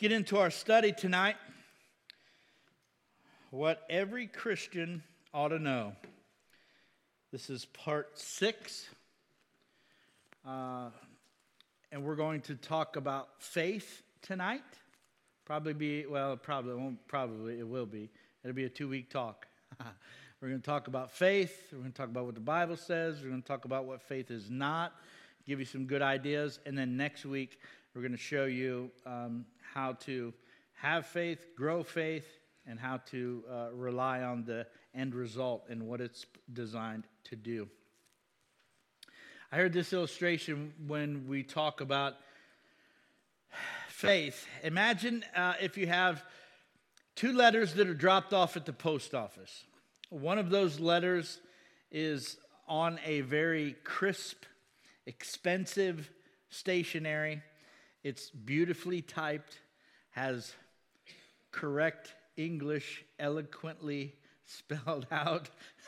get into our study tonight. What every Christian ought to know. This is part 6. And we're going to talk about faith tonight. It will be. It'll be a 2-week talk. We're going to talk about faith. We're going to talk about what the Bible says. We're going to talk about what faith is not. Give you some good ideas. And then next week, we're going to show you how to have faith, grow faith, and how to rely on the end result and what it's designed to do. I heard this illustration when we talk about faith. Imagine if you have 2 letters that are dropped off at the post office. One of those letters is on a very crisp, expensive stationery. It's beautifully typed, has correct English eloquently spelled out.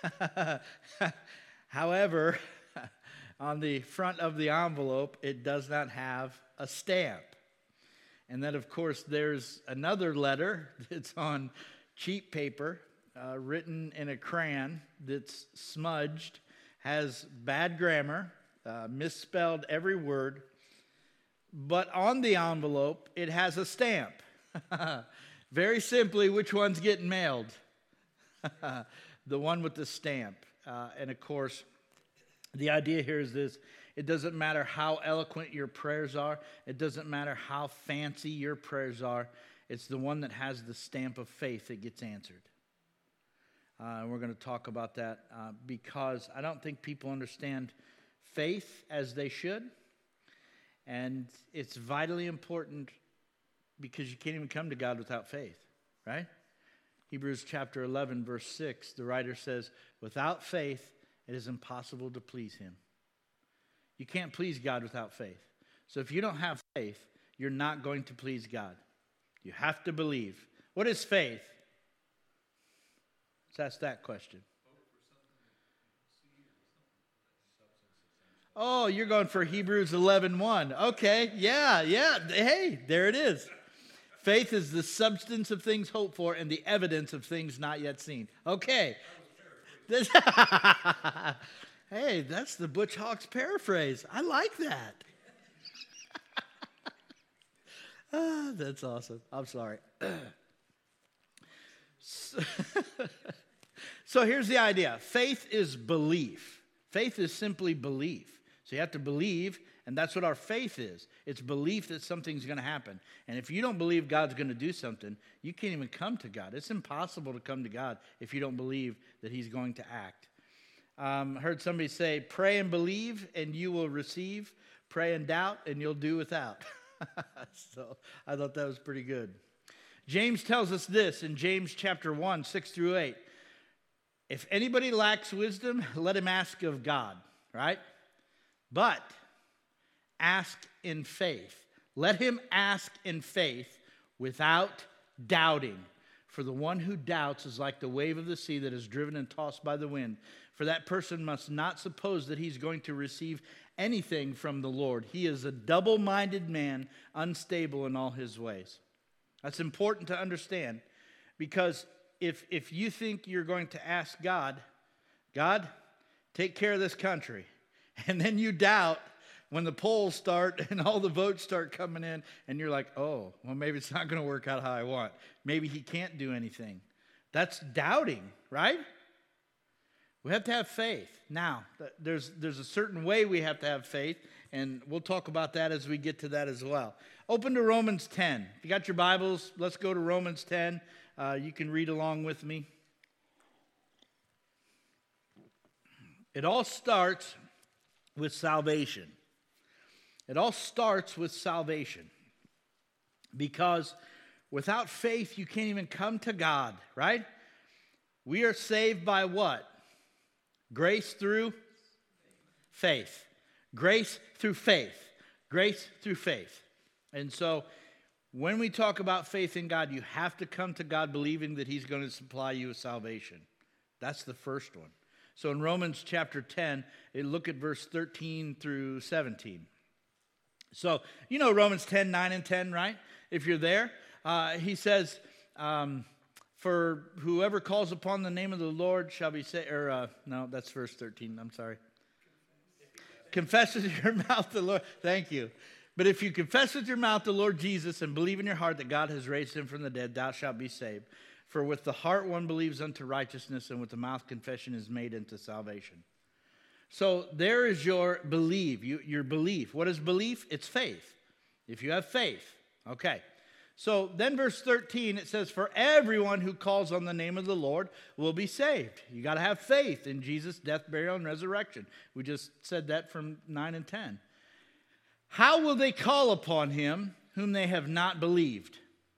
However, on the front of the envelope, it does not have a stamp. And then, of course, there's another letter that's on cheap paper, written in a crayon, that's smudged, has bad grammar, misspelled every word. But on the envelope, it has a stamp. Very simply, which one's getting mailed? The one with the stamp. And of course, the idea here is this. It doesn't matter how eloquent your prayers are. It doesn't matter how fancy your prayers are. It's the one that has the stamp of faith that gets answered. And we're going to talk about that because I don't think people understand faith as they should. And it's vitally important because you can't even come to God without faith, right? Hebrews chapter 11, verse 6, the writer says, without faith, it is impossible to please him. You can't please God without faith. So if you don't have faith, you're not going to please God. You have to believe. What is faith? Let's ask that question. Oh, you're going for Hebrews 11:1. Okay, yeah. Hey, there it is. Faith is the substance of things hoped for and the evidence of things not yet seen. Okay. Hey, that's the Butch Hawks paraphrase. I like that. That's awesome. I'm sorry. So here's the idea. Faith is belief. Faith is simply belief. So you have to believe, and that's what our faith is. It's belief that something's going to happen. And if you don't believe God's going to do something, you can't even come to God. It's impossible to come to God if you don't believe that he's going to act. Heard somebody say, pray and believe and you will receive. Pray and doubt and you'll do without. So I thought that was pretty good. James tells us this in James chapter 1, 6 through 8. If anybody lacks wisdom, let him ask of God, right? But ask in faith. Let him ask in faith without doubting. For the one who doubts is like the wave of the sea that is driven and tossed by the wind. For that person must not suppose that he's going to receive anything from the Lord. He is a double-minded man, unstable in all his ways. That's important to understand because if you think you're going to ask God, take care of this country, and then you doubt when the polls start and all the votes start coming in, and you're like, oh, well, maybe it's not going to work out how I want. Maybe he can't do anything. That's doubting, right? We have to have faith. Now, there's a certain way we have to have faith, and we'll talk about that as we get to that as well. Open to Romans 10. If you got your Bibles, let's go to Romans 10. You can read along with me. It all starts with salvation. It all starts with salvation. Because without faith, you can't even come to God, right? We are saved by what? Grace through faith. Grace through faith. Grace through faith. And so when we talk about faith in God, you have to come to God believing that he's going to supply you with salvation. That's the first one. So in Romans chapter 10, look at verse 13 through 17. So, you know Romans 10, 9 and 10, right? If you're there, He says, for whoever calls upon the name of the Lord shall be saved. No, that's verse 13. I'm sorry. Confess with your mouth the Lord. Thank you. But if you confess with your mouth the Lord Jesus and believe in your heart that God has raised him from the dead, thou shalt be saved. For with the heart one believes unto righteousness, and with the mouth confession is made unto salvation. So there is your belief. Your belief. What is belief? It's faith. If you have faith. Okay. So then verse 13, it says, for everyone who calls on the name of the Lord will be saved. You got to have faith in Jesus' death, burial, and resurrection. We just said that from 9 and 10. How will they call upon him whom they have not believed?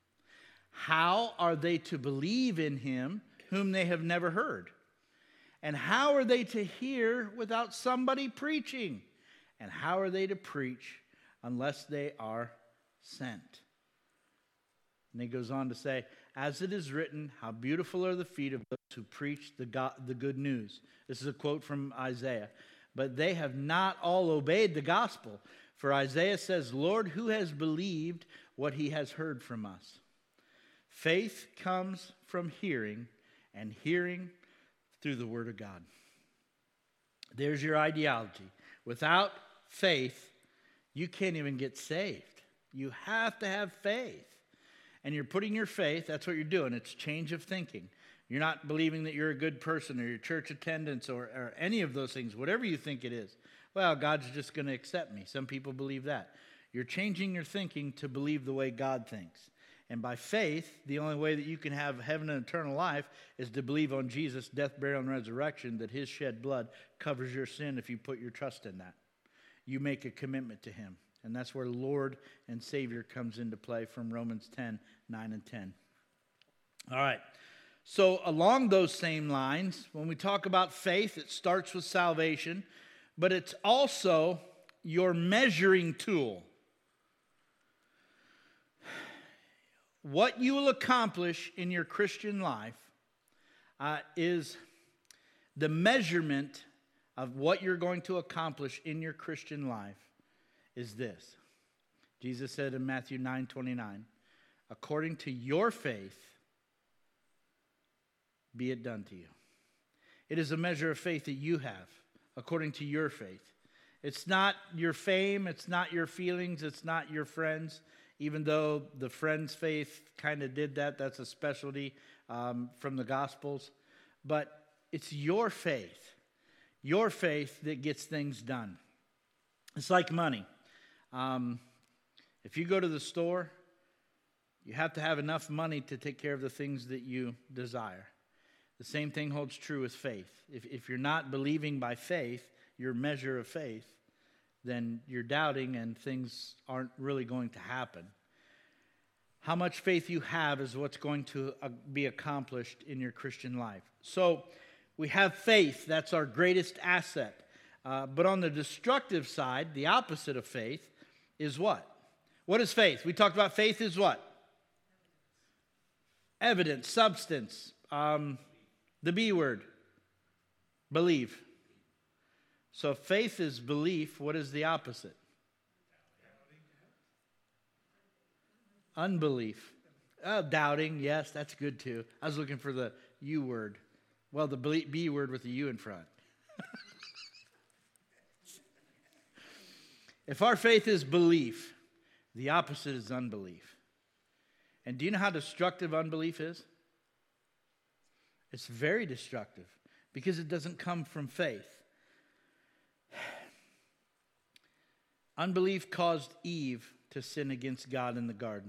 How are they to believe in him whom they have never heard? And how are they to hear without somebody preaching? And how are they to preach unless they are sent? And he goes on to say, as it is written, how beautiful are the feet of those who preach the good news. This is a quote from Isaiah. But they have not all obeyed the gospel. For Isaiah says, Lord, who has believed what he has heard from us? Faith comes from hearing, and hearing through the word of God. There's your ideology. Without faith, you can't even get saved. You have to have faith. And you're putting your faith, that's what you're doing. It's change of thinking. You're not believing that you're a good person or your church attendance or any of those things, whatever you think it is. Well, God's just going to accept me. Some people believe that. You're changing your thinking to believe the way God thinks. And by faith, the only way that you can have heaven and eternal life is to believe on Jesus' death, burial, and resurrection, that his shed blood covers your sin if you put your trust in that. You make a commitment to him. And that's where Lord and Savior comes into play from Romans 10, 9 and 10. All right. So along those same lines, when we talk about faith, it starts with salvation, but it's also your measuring tool. What you will accomplish in your Christian life is the measurement of what you're going to accomplish in your Christian life is this. Jesus said in Matthew 9:29, according to your faith, be it done to you. It is a measure of faith that you have, according to your faith. It's not your fame, it's not your feelings, it's not your friends, even though the friends' faith kind of did that. That's a specialty from the Gospels. But it's your faith that gets things done. It's like money. If you go to the store, you have to have enough money to take care of the things that you desire. The same thing holds true with faith. If you're not believing by faith, your measure of faith, then you're doubting and things aren't really going to happen. How much faith you have is what's going to be accomplished in your Christian life. So we have faith. That's our greatest asset. But on the destructive side, the opposite of faith is what? What is faith? We talked about faith is what? Evidence, substance. The B word. Believe. So faith is belief. What is the opposite? Unbelief. Doubting. Yes, that's good too. I was looking for the U word. Well, the B word with the U in front. If our faith is belief, the opposite is unbelief. And do you know how destructive unbelief is? It's very destructive because it doesn't come from faith. Unbelief caused Eve to sin against God in the garden.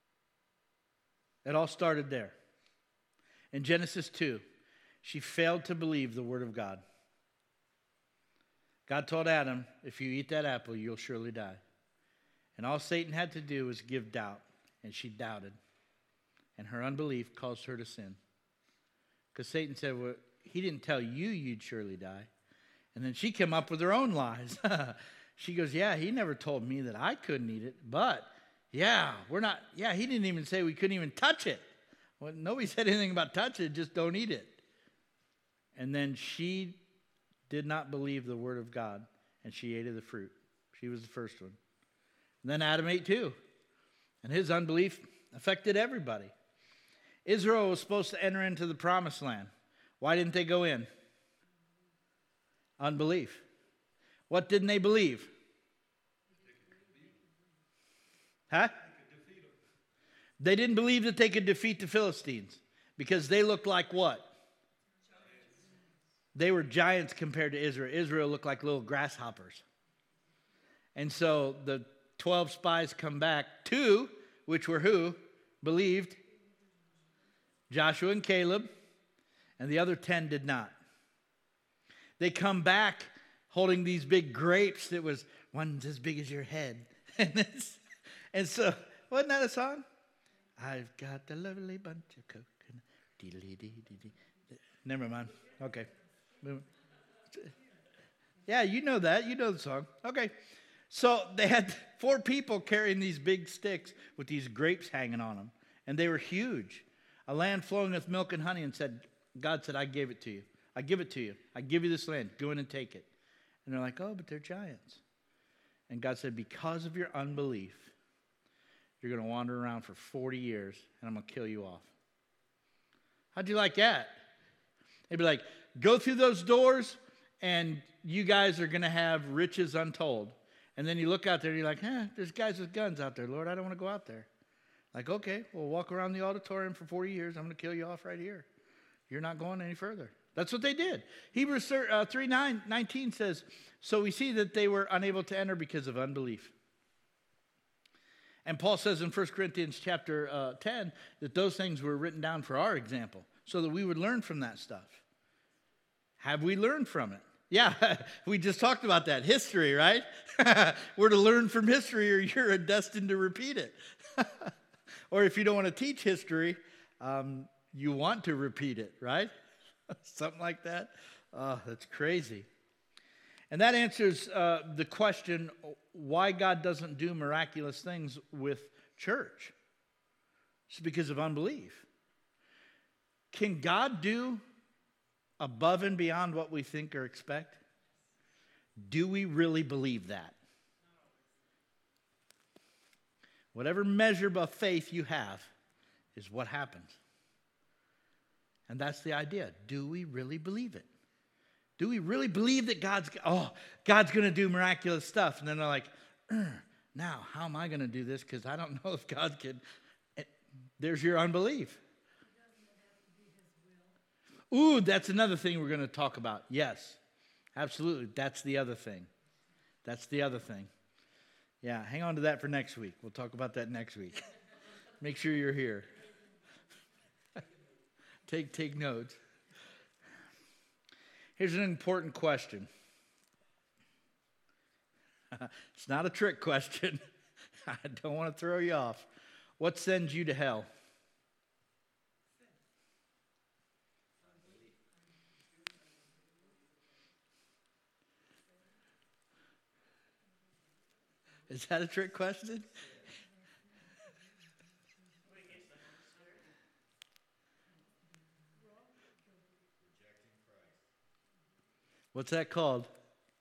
It all started there. In Genesis 2, she failed to believe the word of God. God told Adam, if you eat that apple, you'll surely die. And all Satan had to do was give doubt, and she doubted. And her unbelief caused her to sin. Because Satan said, well, he didn't tell you you'd surely die. And then she came up with her own lies. She goes, yeah, he never told me that I couldn't eat it, but he didn't even say we couldn't even touch it. Well, nobody said anything about touch it, just don't eat it. And then she did not believe the word of God, and she ate of the fruit. She was the first one. And then Adam ate too. And his unbelief Affected everybody. Israel was supposed to enter into the promised land. Why didn't they go in? Unbelief. What didn't they believe? Huh? They didn't believe that they could defeat the Philistines because they looked like what? They were giants compared to Israel. Israel looked like little grasshoppers. And so the 12 spies come back. 2, which were who? Believed. Joshua and Caleb. And the other 10 did not. They come back holding these big grapes that was one's as big as your head. And so, wasn't that a song? I've got a lovely bunch of coconut. Never mind. Okay. Yeah, you know that. You know the song. Okay. So they had 4 people carrying these big sticks with these grapes hanging on them. And they were huge. A land flowing with milk and honey, and God said, I gave it to you. I give it to you. I give you this land. Go in and take it. And they're like, oh, but they're giants. And God said, because of your unbelief, you're going to wander around for 40 years, and I'm going to kill you off. How'd you like that? They'd be like, go through those doors, and you guys are going to have riches untold. And then you look out there, and you're like, there's guys with guns out there, Lord. I don't want to go out there. Like, okay, we'll walk around the auditorium for 40 years. I'm going to kill you off right here. You're not going any further. That's what they did. Hebrews 3:19 says, so we see that they were unable to enter because of unbelief. And Paul says in 1 Corinthians chapter 10 that those things were written down for our example so that we would learn from that stuff. Have we learned from it? Yeah, we just talked about that. History, right? We're to learn from history or you're destined to repeat it. Or if you don't want to teach history, you want to repeat it, right? Something like that. Oh, that's crazy. And that answers the question why God doesn't do miraculous things with church. It's because of unbelief. Can God do above and beyond what we think or expect? Do we really believe that? Whatever measure of faith you have is what happens. And that's the idea. Do we really believe it? Do we really believe that God's going to do miraculous stuff? And then they're like, now, how am I going to do this? Because I don't know if God can. There's your unbelief. Ooh, that's another thing we're going to talk about. Yes, absolutely. That's the other thing. That's the other thing. Yeah, hang on to that for next week. We'll talk about that next week. Make sure you're here. Take notes. Here's an important question. It's not a trick question. I don't want to throw you off. What sends you to hell? Is that a trick question? What's that called?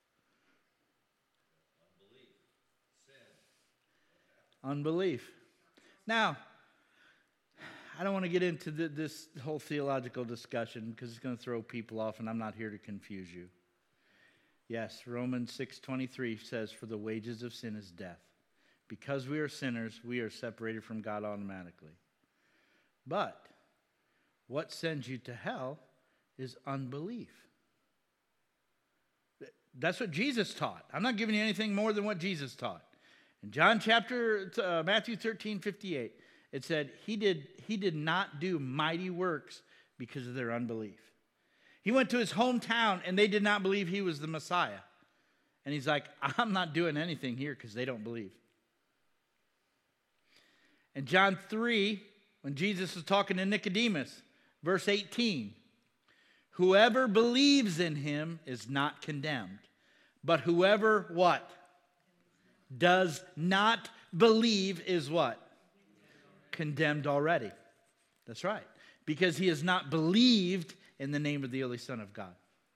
Unbelief. Now, I don't want to get into this whole theological discussion because it's going to throw people off, and I'm not here to confuse you. Yes, Romans 6:23 says, for the wages of sin is death. Because we are sinners, we are separated from God automatically. But what sends you to hell is unbelief. That's what Jesus taught. I'm not giving you anything more than what Jesus taught. In Matthew 13:58, it said he did not do mighty works because of their unbelief. He went to his hometown and they did not believe he was the Messiah. And he's like, I'm not doing anything here because they don't believe. In John 3, when Jesus was talking to Nicodemus, verse 18, whoever believes in him is not condemned. But whoever what? Does not believe is what? Condemned already. That's right. Because he has not believed in the name of the only Son of God.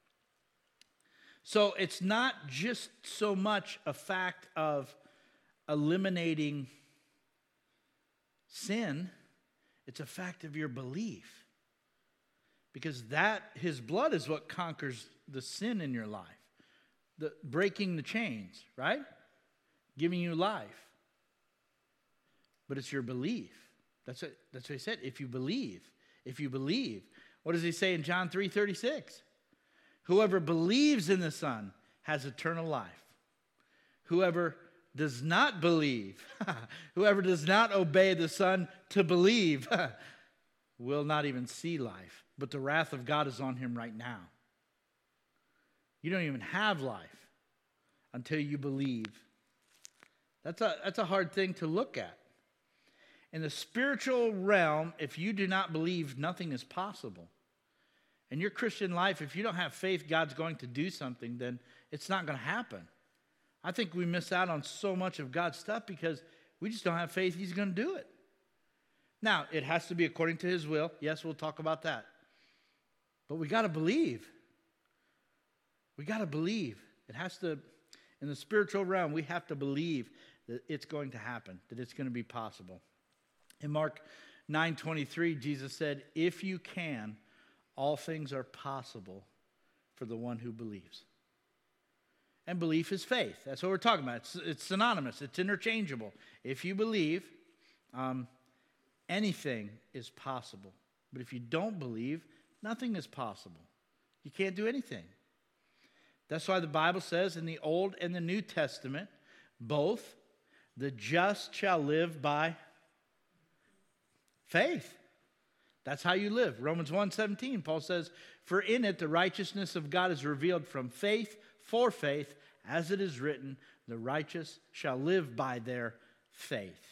So it's not just so much a fact of eliminating sin, it's a fact of your belief. Because his blood is what conquers the sin in your life. Breaking the chains, right? Giving you life. But it's your belief. That's what he said. If you believe. What does he say in John 3:36? Whoever believes in the Son has eternal life. Whoever does not believe, whoever does not obey the Son to believe, will not even see life. But the wrath of God is on him right now. You don't even have life until you believe. That's a hard thing to look at. In the spiritual realm, if you do not believe, nothing is possible. In your Christian life, if you don't have faith God's going to do something, then it's not going to happen. I think we miss out on so much of God's stuff because we just don't have faith He's going to do it. Now, it has to be according to His will. Yes, we'll talk about that. But we got to believe. We got to believe. It has to, in the spiritual realm, we have to believe that it's going to happen, that it's going to be possible. In Mark 9:23, Jesus said, if you can, all things are possible for the one who believes. And belief is faith. That's what we're talking about. It's synonymous. It's interchangeable. If you believe, anything is possible. But if you don't believe, nothing is possible. You can't do anything. That's why the Bible says in the Old and the New Testament, both, the just shall live by faith. That's how you live. Romans 1:17, Paul says, for in it the righteousness of God is revealed from faith for faith, as it is written, the righteous shall live by their faith.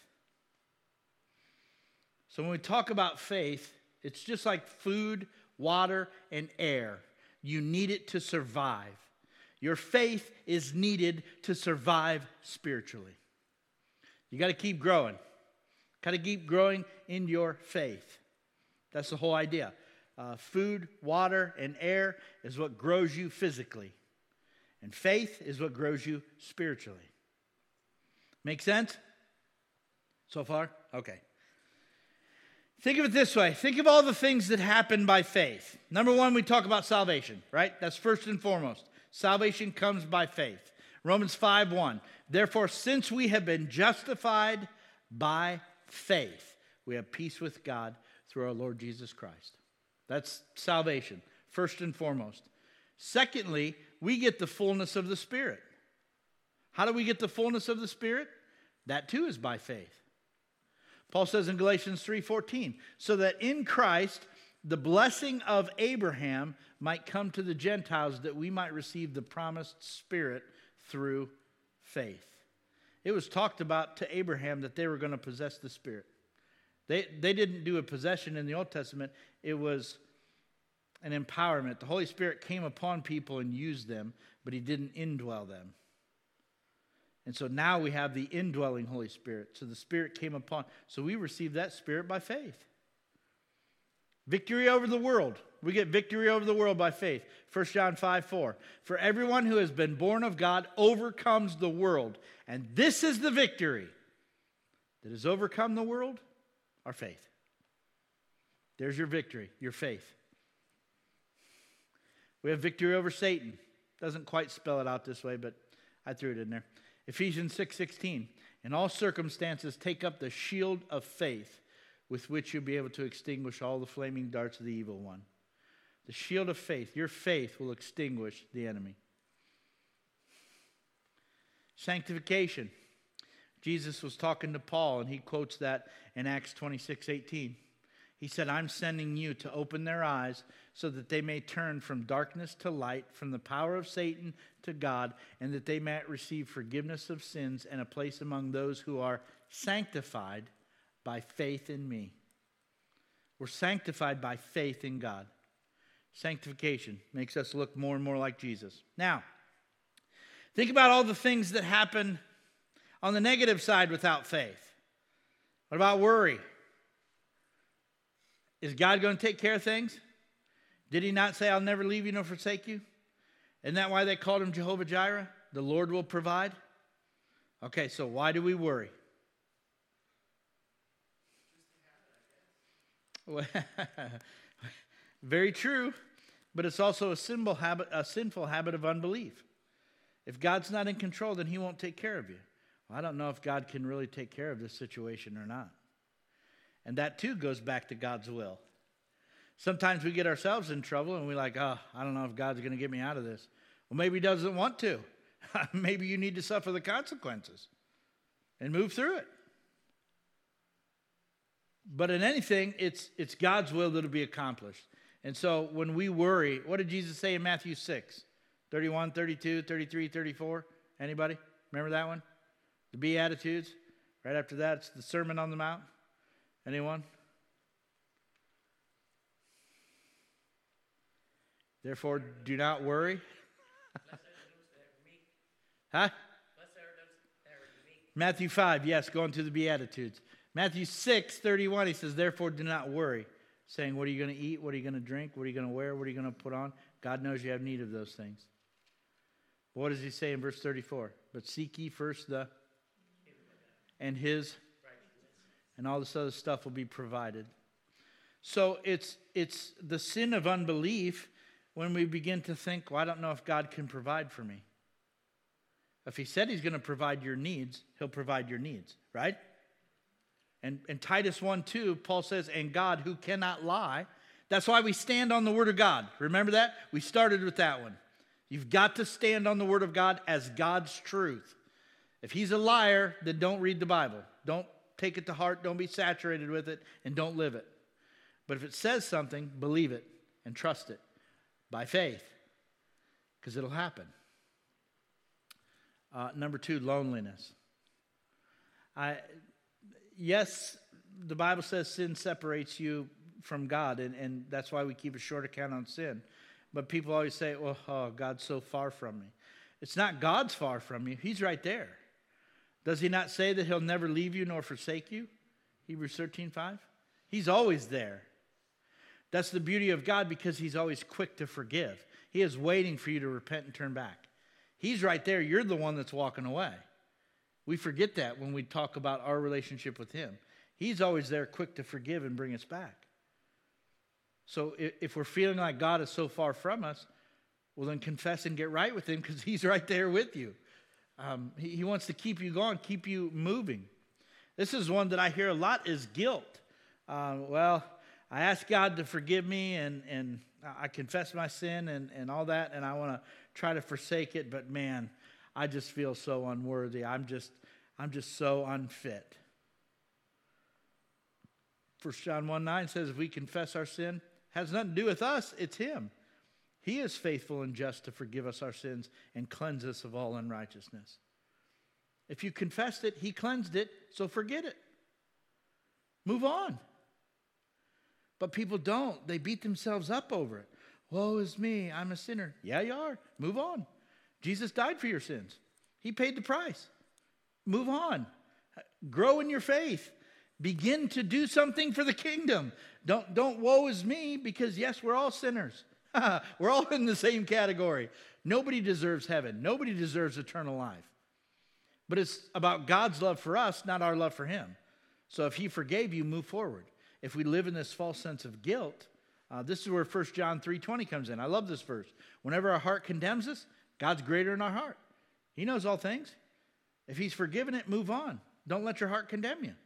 So when we talk about faith, it's just like food, water, and air. You need it to survive. Your faith is needed to survive spiritually. You got to keep growing. Got to keep growing in your faith. That's the whole idea. Food, water, and air is what grows you physically. And faith is what grows you spiritually. Make sense? So far? Okay. Think of it this way. Think of all the things that happen by faith. Number one, we talk about salvation, right? That's first and foremost. Salvation comes by faith. Romans 5:1. Therefore, since we have been justified by faith, we have peace with God through our Lord Jesus Christ. That's salvation, first and foremost. Secondly, we get the fullness of the Spirit. How do we get the fullness of the Spirit? That too is by faith. Paul says in Galatians 3:14, so that in Christ the blessing of Abraham might come to the Gentiles, that we might receive the promised Spirit through faith. It was talked about to Abraham that they were going to possess the Spirit. They didn't do a possession in the Old Testament. It was an empowerment. The Holy Spirit came upon people and used them, but He didn't indwell them. And so now we have the indwelling Holy Spirit. So the Spirit came upon. So we receive that Spirit by faith. Victory over the world. We get victory over the world by faith. 1 John 5:4. For everyone who has been born of God overcomes the world. And this is the victory that has overcome the world, our faith. There's your victory, your faith. We have victory over Satan. Doesn't quite spell it out this way, but I threw it in there. Ephesians 6:16. In all circumstances, take up the shield of faith, with which you'll be able to extinguish all the flaming darts of the evil one. The shield of faith. Your faith will extinguish the enemy. Sanctification. Jesus was talking to Paul, and he quotes that in Acts 26:18. He said, I'm sending you to open their eyes so that they may turn from darkness to light, from the power of Satan to God, and that they might receive forgiveness of sins and a place among those who are sanctified by faith in me. We're sanctified by faith in God. Sanctification makes us look more and more like Jesus. Now, think about all the things that happen on the negative side without faith. What about worry? Is God going to take care of things? Did He not say, I'll never leave you nor forsake you? Isn't that why they called Him Jehovah Jireh? The Lord will provide. Okay, so why do we worry? Very true, but it's also a sinful habit of unbelief. If God's not in control, then he won't take care of you. Well, I don't know if God can really take care of this situation or not. And that too goes back to God's will. Sometimes we get ourselves in trouble and we're like, oh, I don't know if God's going to get me out of this. Well, maybe he doesn't want to. Maybe you need to suffer the consequences and move through it. But in anything, it's God's will that'll be accomplished. And so when we worry, what did Jesus say in Matthew 6? 31, 32, 33, 34? Anybody? Remember that one? The Beatitudes. Right after that, it's the Sermon on the Mount. Anyone? Therefore, do not worry. Huh? Matthew 5, yes, going through the Beatitudes. Matthew 6, 31, he says, therefore, do not worry, saying, what are you going to eat? What are you going to drink? What are you going to wear? What are you going to put on? God knows you have need of those things. But what does he say in verse 34? But seek ye first and his, and all this other stuff will be provided. So it's the sin of unbelief when we begin to think, well, I don't know if God can provide for me. If he said he's going to provide your needs, he'll provide your needs, right? And Titus 1:2, Paul says, and God who cannot lie. That's why we stand on the word of God. Remember that? We started with that one. You've got to stand on the word of God as God's truth. If he's a liar, then don't read the Bible. Don't take it to heart. Don't be saturated with it, and don't live it. But if it says something, believe it and trust it by faith, because it'll happen. Number 2, loneliness. Yes, the Bible says sin separates you from God, and that's why we keep a short account on sin. But people always say, well, oh, God's so far from me. It's not God's far from you. He's right there. Does he not say that he'll never leave you nor forsake you? Hebrews 13:5. He's always there. That's the beauty of God, because he's always quick to forgive. He is waiting for you to repent and turn back. He's right there. You're the one that's walking away. We forget that when we talk about our relationship with him. He's always there, quick to forgive and bring us back. So if we're feeling like God is so far from us, well, then confess and get right with him, because he's right there with you. He wants to keep you going, keep you moving. This is one that I hear a lot, is guilt. Well, I ask God to forgive me, and I confess my sin and all that, and I want to try to forsake it, but man, I just feel so unworthy. I'm just so unfit. 1 John 1:9 says, if we confess our sin, it has nothing to do with us, it's him. He is faithful and just to forgive us our sins and cleanse us of all unrighteousness. If you confessed it, he cleansed it, so forget it. Move on. But people don't. They beat themselves up over it. Woe is me, I'm a sinner. Yeah, you are. Move on. Jesus died for your sins. He paid the price. Move on. Grow in your faith. Begin to do something for the kingdom. Don't woe is me, because yes, we're all sinners. We're all in the same category. Nobody deserves heaven. Nobody deserves eternal life. But it's about God's love for us, not our love for him. So if he forgave you, move forward. If we live in this false sense of guilt, this is where 1 John 3:20 comes in. I love this verse. Whenever our heart condemns us, God's greater in our heart. He knows all things. If he's forgiven it, move on. Don't let your heart condemn you.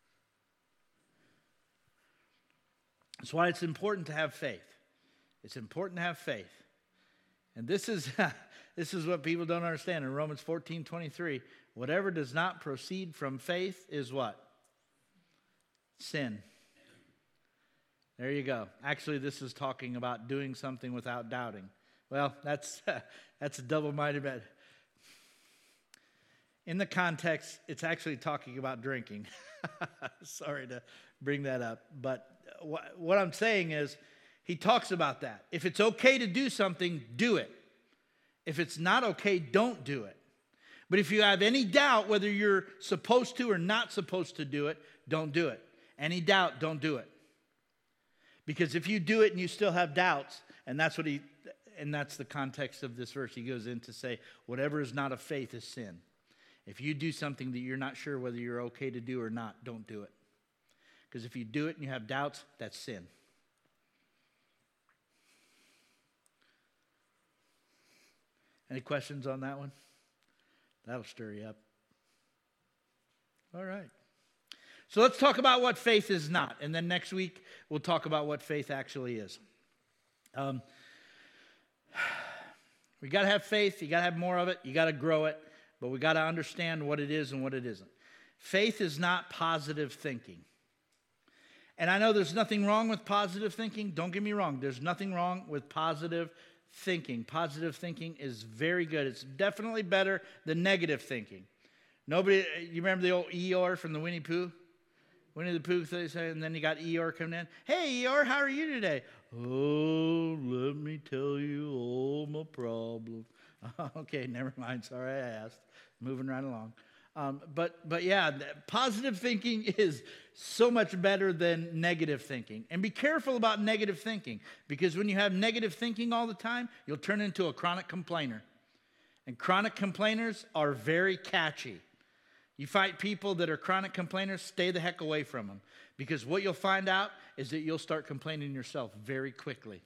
That's why it's important to have faith. It's important to have faith. And this is what people don't understand. In Romans 14:23, whatever does not proceed from faith is what? Sin. There you go. Actually, this is talking about doing something without doubting. Well, that's a double-minded bet. In the context, it's actually talking about drinking. Sorry to bring that up. But what I'm saying is, he talks about that. If it's okay to do something, do it. If it's not okay, don't do it. But if you have any doubt whether you're supposed to or not supposed to do it, don't do it. Any doubt, don't do it. Because if you do it and you still have doubts, and that's the context of this verse, he goes in to say, whatever is not of faith is sin. If you do something that you're not sure whether you're okay to do or not, don't do it. Because if you do it and you have doubts, that's sin. Any questions on that one? That'll stir you up. All right. So let's talk about what faith is not. And then next week, we'll talk about what faith actually is. We got to have faith. You got to have more of it. You got to grow it. But we got to understand what it is and what it isn't. Faith is not positive thinking. And I know there's nothing wrong with positive thinking. Don't get me wrong. There's nothing wrong with positive thinking. Positive thinking is very good. It's definitely better than negative thinking. You remember the old Eeyore from the Winnie Pooh? Winnie the Pooh, and then you got Eeyore coming in. Hey, Eeyore, how are you today? Oh, let me tell you all my problems. Okay, never mind. Sorry I asked. Moving right along. But yeah, positive thinking is so much better than negative thinking. And be careful about negative thinking, because when you have negative thinking all the time, you'll turn into a chronic complainer. And chronic complainers are very catchy. You fight people that are chronic complainers, stay the heck away from them. Because what you'll find out is that you'll start complaining yourself very quickly.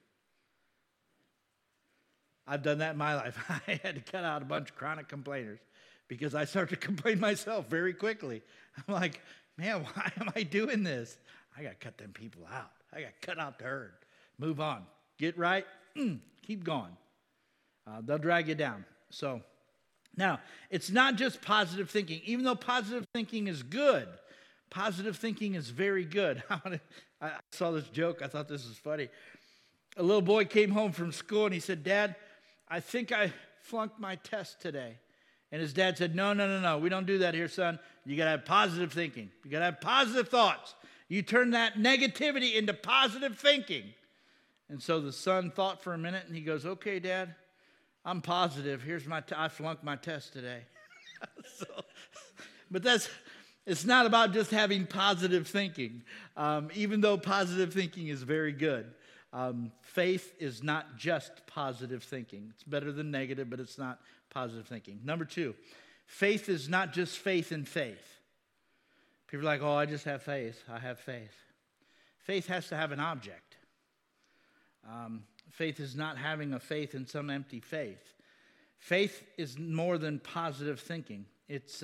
I've done that in my life. I had to cut out a bunch of chronic complainers because I started to complain myself very quickly. I'm like, man, why am I doing this? I got to cut them people out. I got to cut out the herd. Move on. Get right. Keep going. They'll drag you down. So now, it's not just positive thinking. Even though positive thinking is good, positive thinking is very good. I saw this joke. I thought this was funny. A little boy came home from school and he said, Dad, I think I flunked my test today. And his dad said, no. We don't do that here, son. You got to have positive thinking. You got to have positive thoughts. You turn that negativity into positive thinking. And so the son thought for a minute and he goes, okay, Dad, I'm positive. Here's I flunked my test today. But it's not about just having positive thinking, even though positive thinking is very good. Faith is not just positive thinking. It's better than negative, but it's not positive thinking. Number 2, faith is not just faith in faith. People are like, oh, I just have faith. I have faith. Faith has to have an object. Faith is not having a faith in some empty faith. Faith is more than positive thinking. It's,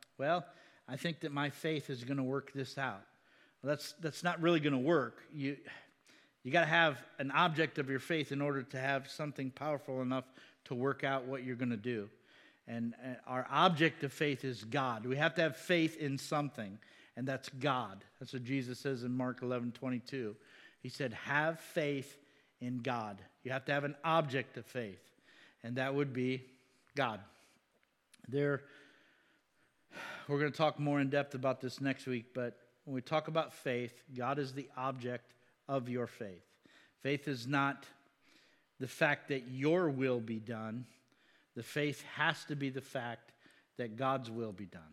I think that my faith is going to work this out. Well, that's not really going to work. You got to have an object of your faith in order to have something powerful enough to work out what you're going to do. And our object of faith is God. We have to have faith in something, and that's God. That's what Jesus says in Mark 11:22. He said, have faith in God. You have to have an object of faith, and that would be God. We're going to talk more in depth about this next week, but when we talk about faith, God is the object of your faith. Faith is not the fact that your will be done. The faith has to be the fact that God's will be done.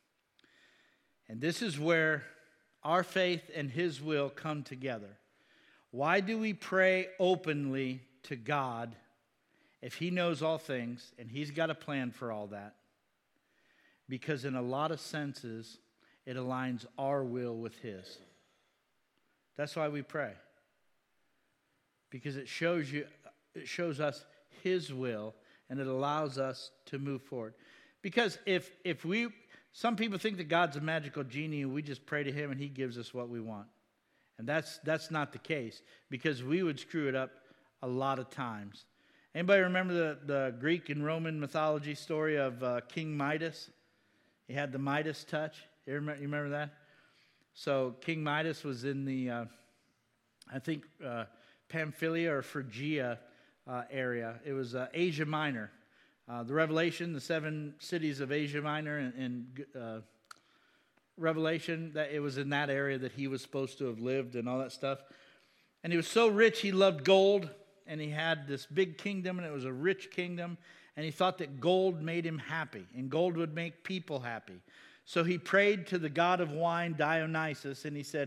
And this is where our faith and His will come together. Why do we pray openly to God if He knows all things and He's got a plan for all that? Because in a lot of senses, it aligns our will with His. That's why we pray. Because it shows us His will, and it allows us to move forward. Because some people think that God's a magical genie and we just pray to Him and He gives us what we want. And that's not the case, because we would screw it up a lot of times. Anybody remember the Greek and Roman mythology story of King Midas? He had the Midas touch. You remember that? So King Midas was in the, Pamphylia or Phrygia area. It was Asia Minor. The Revelation, the 7 cities of Asia Minor in Revelation, that it was in that area that he was supposed to have lived and all that stuff. And he was so rich, he loved gold, and he had this big kingdom, and it was a rich kingdom, and he thought that gold made him happy, and gold would make people happy. So he prayed to the god of wine, Dionysus, and he said,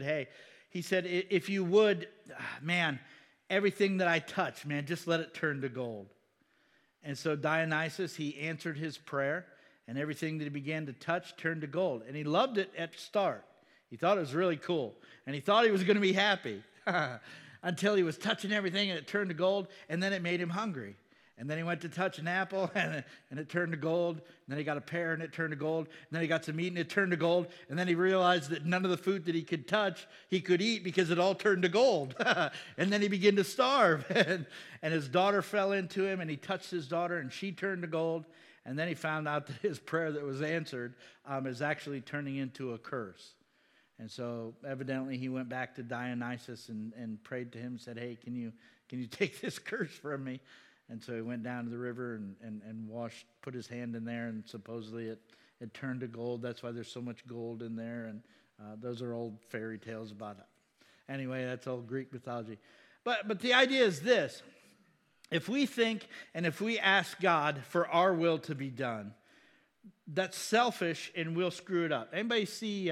if you would, everything that I touch, just let it turn to gold. And so Dionysus, he answered his prayer, and everything that he began to touch turned to gold. And he loved it at the start. He thought it was really cool. And he thought he was going to be happy until he was touching everything and it turned to gold. And then it made him hungry. And then he went to touch an apple and it turned to gold. And then he got a pear and it turned to gold. And then he got some meat and it turned to gold. And then he realized that none of the food that he could touch, he could eat because it all turned to gold. And then he began to starve. And his daughter fell into him and he touched his daughter and she turned to gold. And then he found out that his prayer that was answered is actually turning into a curse. And so evidently he went back to Dionysus and prayed to him and said, hey, can you take this curse from me? And so he went down to the river and put his hand in there, and supposedly it turned to gold. That's why there's so much gold in there, and those are old fairy tales about it. Anyway, that's old Greek mythology. But the idea is this. If we think and if we ask God for our will to be done, that's selfish and we'll screw it up. Anybody see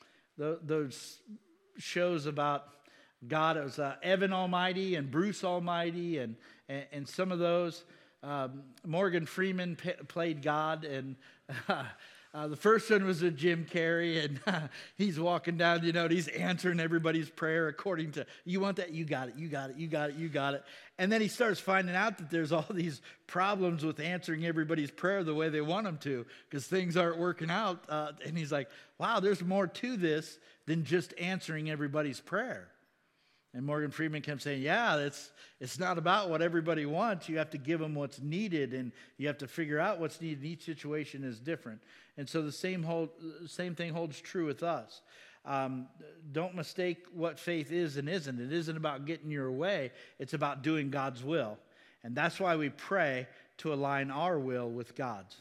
those shows about God? It was Evan Almighty and Bruce Almighty and some of those. Morgan Freeman played God, and the first one was with Jim Carrey, and he's walking down, he's answering everybody's prayer according to, you want that? You got it, you got it, you got it, you got it. And then he starts finding out that there's all these problems with answering everybody's prayer the way they want them to, because things aren't working out. And he's like, wow, there's more to this than just answering everybody's prayer. And Morgan Freeman kept saying, yeah, it's not about what everybody wants. You have to give them what's needed, and you have to figure out what's needed. Each situation is different. And so the same thing holds true with us. Don't mistake what faith is and isn't. It isn't about getting your way. It's about doing God's will. And that's why we pray to align our will with God's.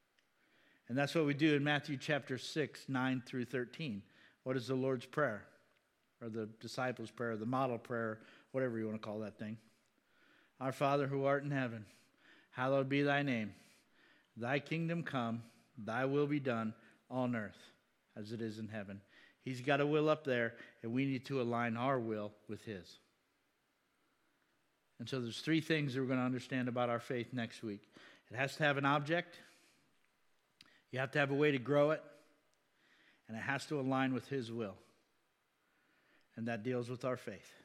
And that's what we do in Matthew chapter 6, 9 through 13. What is the Lord's Prayer? Or the disciples' prayer, the model prayer, whatever you want to call that thing. Our Father who art in heaven, hallowed be thy name. Thy kingdom come, thy will be done on earth as it is in heaven. He's got a will up there, and we need to align our will with his. And so there's three things that we're going to understand about our faith next week. It has to have an object. You have to have a way to grow it. And it has to align with his will. And that deals with our faith.